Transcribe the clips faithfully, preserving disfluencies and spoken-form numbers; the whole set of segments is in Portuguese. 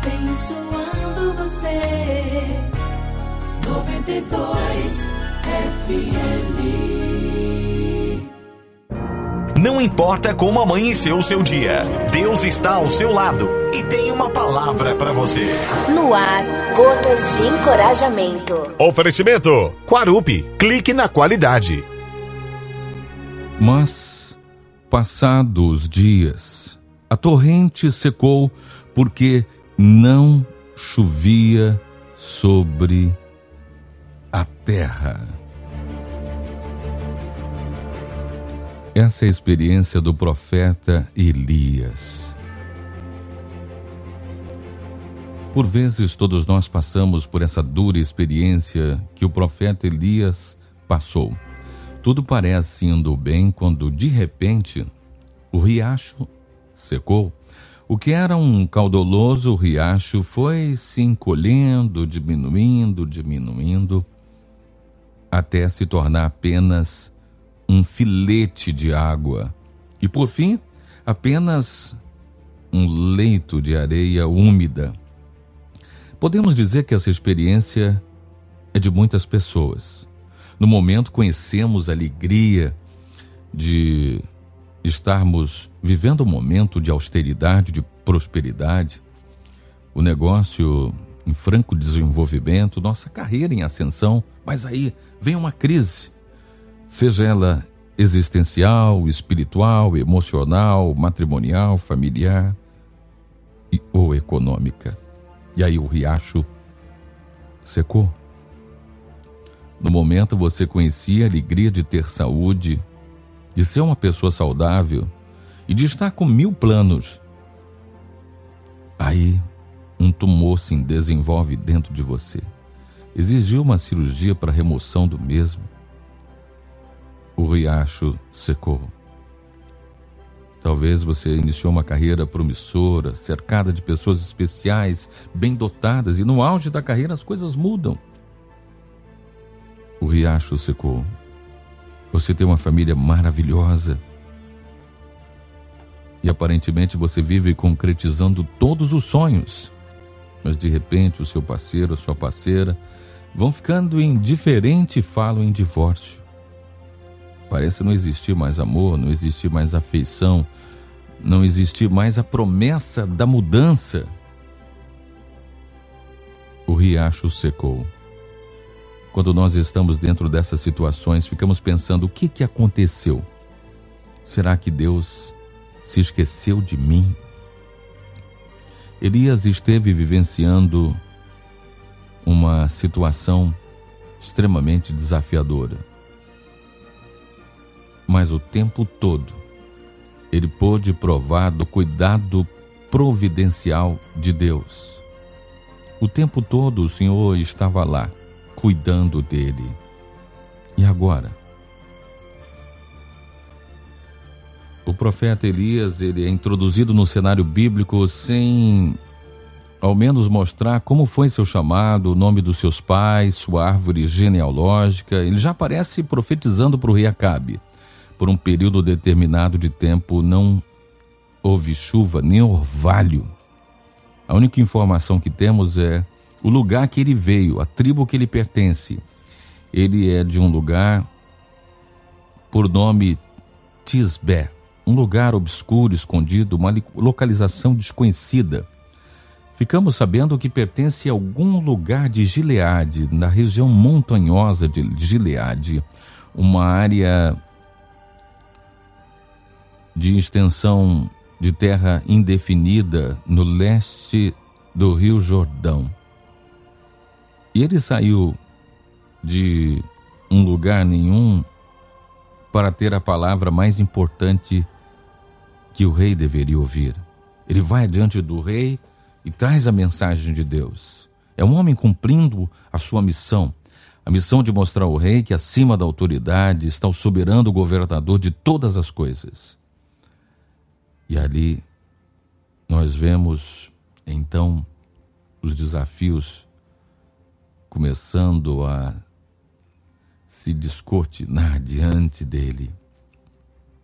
abençoando você. noventa e dois F M. Não importa como amanheceu o seu dia, Deus está ao seu lado e tem uma palavra para você. No ar, gotas de encorajamento. Oferecimento Quarupi, clique na qualidade. Mas, passados dias, a torrente secou porque não chovia sobre a terra. Essa é a experiência do profeta Elias. Por vezes todos nós passamos por essa dura experiência que o profeta Elias passou. Tudo parece indo bem quando de repente o riacho secou. O que era um caudaloso riacho foi se encolhendo, diminuindo, diminuindo, até se tornar apenas um filete de água. E por fim, apenas um leito de areia úmida. Podemos dizer que essa experiência é de muitas pessoas. No momento conhecemos a alegria de estarmos vivendo um momento de austeridade, de prosperidade, o negócio em franco desenvolvimento, nossa carreira em ascensão, mas aí vem uma crise, seja ela existencial, espiritual, emocional, matrimonial, familiar e, ou econômica. E aí o riacho secou. No momento você conhecia a alegria de ter saúde, de ser uma pessoa saudável e de estar com mil planos. Aí um tumor se desenvolve dentro de você. Exigiu uma cirurgia para remoção do mesmo. O riacho secou. Talvez você iniciou uma carreira promissora, cercada de pessoas especiais, bem dotadas, e no auge da carreira as coisas mudam. O riacho secou. Você tem uma família maravilhosa. E aparentemente você vive concretizando todos os sonhos. Mas de repente o seu parceiro, a sua parceira, vão ficando indiferente e falam em divórcio. Parece não existir mais amor, não existir mais afeição, não existir mais a promessa da mudança. O riacho secou. Quando nós estamos dentro dessas situações, ficamos pensando: o que que aconteceu? Será que Deus se esqueceu de mim? Elias esteve vivenciando uma situação extremamente desafiadora. Mas o tempo todo, ele pôde provar do cuidado providencial de Deus. O tempo todo o Senhor estava lá, cuidando dele. E agora? O profeta Elias, ele é introduzido no cenário bíblico sem, ao menos, mostrar como foi seu chamado, o nome dos seus pais, sua árvore genealógica. Ele já aparece profetizando para o rei Acabe. Por um período determinado de tempo não houve chuva nem orvalho. A única informação que temos é o lugar que ele veio, a tribo que ele pertence. Ele é de um lugar por nome Tisbé, um lugar obscuro, escondido, uma localização desconhecida. Ficamos sabendo que pertence a algum lugar de Gileade, na região montanhosa de Gileade, uma área de extensão de terra indefinida no leste do Rio Jordão. E ele saiu de um lugar nenhum para ter a palavra mais importante que o rei deveria ouvir. Ele vai adiante do rei e traz a mensagem de Deus. É um homem cumprindo a sua missão, a missão de mostrar ao rei que acima da autoridade está o soberano governador de todas as coisas. E ali nós vemos, então, os desafios começando a se descortinar diante dele.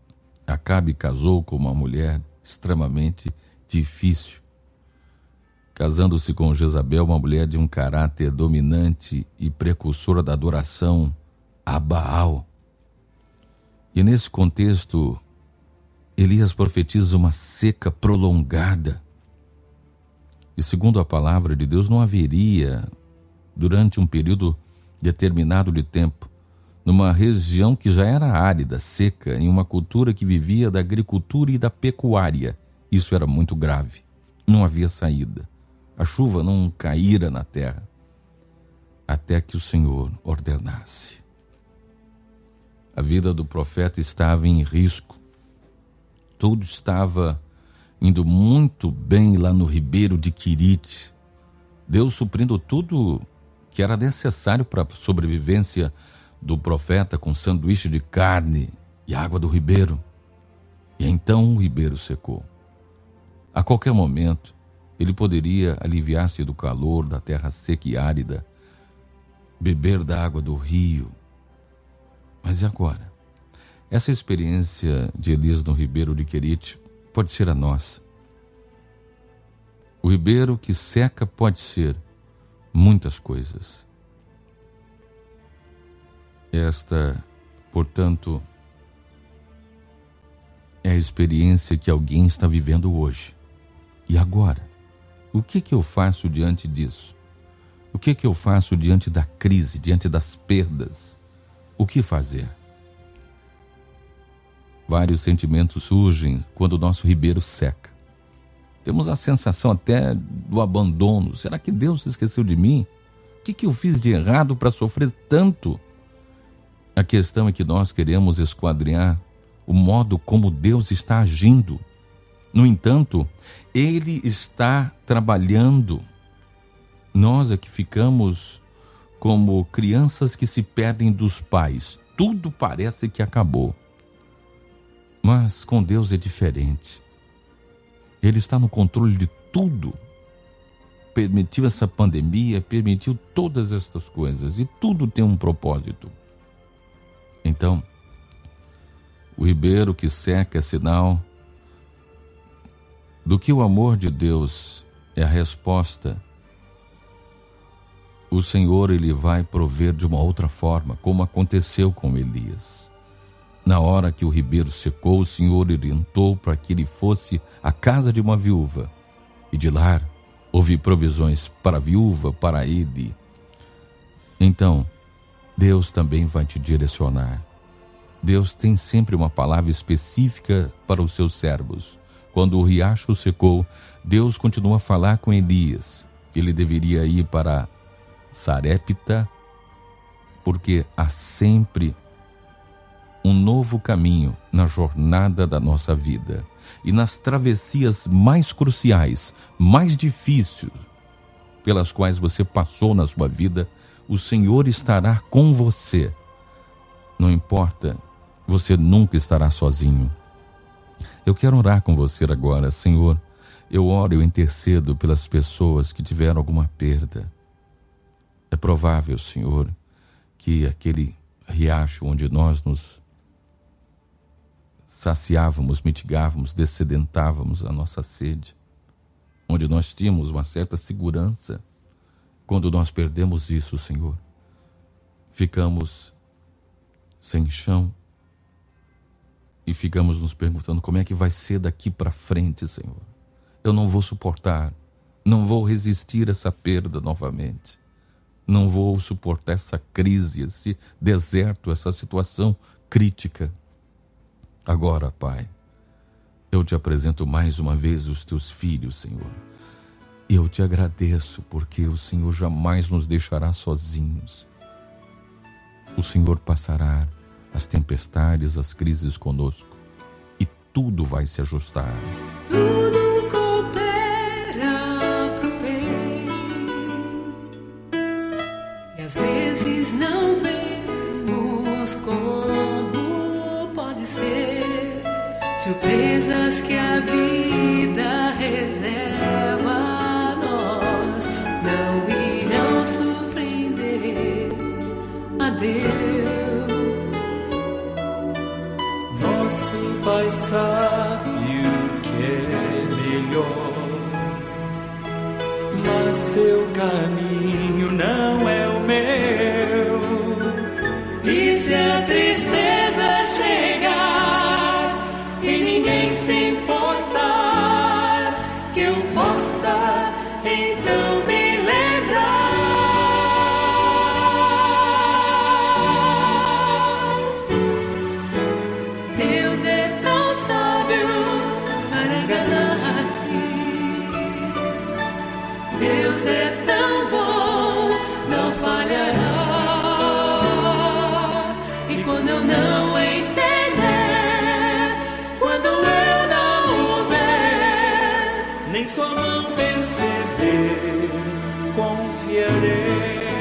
Acabe casou com uma mulher extremamente difícil. casando-se com Jezabel, uma mulher de um caráter dominante e precursora da adoração a Baal. E nesse contexto, Elias profetiza uma seca prolongada. E segundo a palavra de Deus, não haveria, durante um período determinado de tempo, numa região que já era árida, seca, em uma cultura que vivia da agricultura e da pecuária. Isso era muito grave. Não havia saída. A chuva não caíra na terra, até que o Senhor ordenasse. A vida do profeta estava em risco. Tudo estava indo muito bem lá no ribeiro de Querite. Deus suprindo tudo que era necessário para a sobrevivência do profeta, com sanduíche de carne e água do ribeiro. E então o ribeiro secou. A qualquer momento, ele poderia aliviar-se do calor da terra seca e árida, beber da água do rio. Mas e agora? Essa experiência de Elias no ribeiro de Querite pode ser a nossa. O ribeiro que seca pode ser muitas coisas. Esta, portanto, é a experiência que alguém está vivendo hoje. E agora? O que que eu faço diante disso? O que que eu faço diante da crise, diante das perdas? O que fazer? Vários sentimentos surgem quando o nosso ribeiro seca. Temos a sensação até do abandono. Será que Deus esqueceu de mim? O que que eu fiz de errado para sofrer tanto? A questão é que nós queremos esquadrinhar o modo como Deus está agindo. No entanto, Ele está trabalhando. Nós é que ficamos como crianças que se perdem dos pais. Tudo parece que acabou. Mas com Deus é diferente. Ele está no controle de tudo. Permitiu essa pandemia, permitiu todas estas coisas. E tudo tem um propósito. Então, o ribeiro que seca é sinal do que o amor de Deus é a resposta. O Senhor, Ele vai prover de uma outra forma, como aconteceu com Elias. Na hora que o ribeiro secou, o Senhor orientou para que ele fosse à casa de uma viúva. E de lá houve provisões para a viúva, para ele. Então, Deus também vai te direcionar. Deus tem sempre uma palavra específica para os seus servos. Quando o riacho secou, Deus continua a falar com Elias. Ele deveria ir para Sarepta, porque há sempre um novo caminho na jornada da nossa vida. E nas travessias mais cruciais, mais difíceis, pelas quais você passou na sua vida, o Senhor estará com você. Não importa, você nunca estará sozinho. Eu quero orar com você agora. Senhor, eu oro e eu intercedo pelas pessoas que tiveram alguma perda. É provável, Senhor, que aquele riacho onde nós nos saciávamos, mitigávamos, dessedentávamos a nossa sede, onde nós tínhamos uma certa segurança, quando nós perdemos isso, Senhor, ficamos sem chão e ficamos nos perguntando como é que vai ser daqui para frente, Senhor. Eu não vou suportar, não vou resistir a essa perda novamente, não vou suportar essa crise, esse deserto, essa situação crítica. Agora, Pai, eu te apresento mais uma vez os teus filhos, Senhor. E eu te agradeço porque o Senhor jamais nos deixará sozinhos. O Senhor passará as tempestades, as crises conosco, e tudo vai se ajustar. Tudo coopera pro bem, e às vezes não vemos como pode ser, surpresas que a vida reserva a nós não irão surpreender a Deus. Pai sabe o que é melhor, mas seu caminho não é o meu. E se a tristeza chegar e ninguém se importar, que eu possa então me lembrar. Deus é tão sábio para enganar-se. Deus é tão bom, não falhará. E quando eu não entender, quando eu não o ver, nem sua mão perceber, confiarei.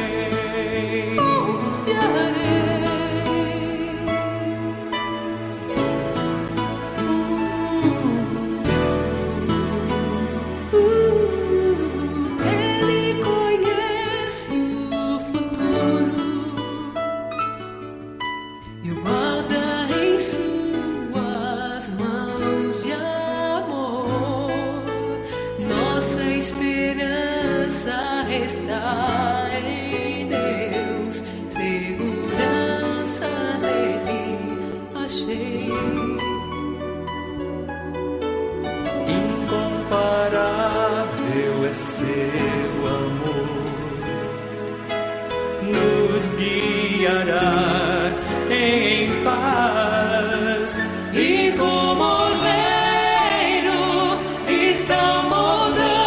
Está em Deus, segurança nele achei. Incomparável é seu amor, nos guiará em paz. E como oleiro está moldando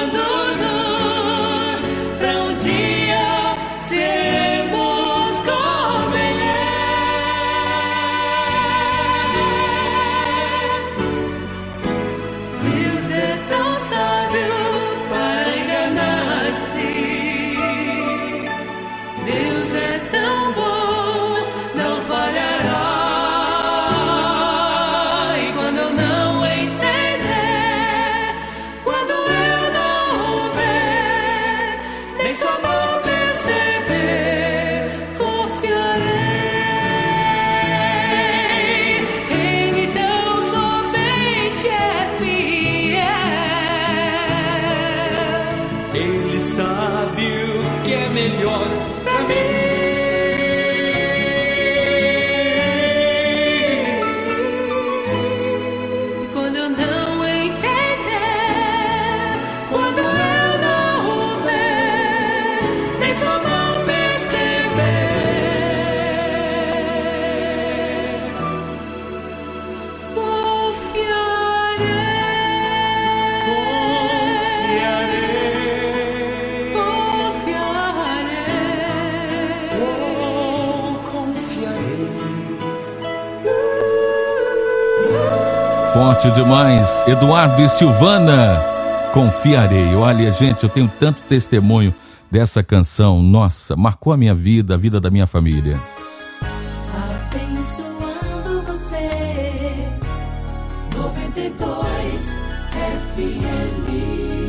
melhor pra mim. Quando eu não entender, quando eu não o ver, nem sua mão perceber, confiarei. Forte demais, Eduardo e Silvana, confiarei. Olha, gente, eu tenho tanto testemunho dessa canção, nossa, marcou a minha vida, a vida da minha família. Abençoando você, noventa e dois F M.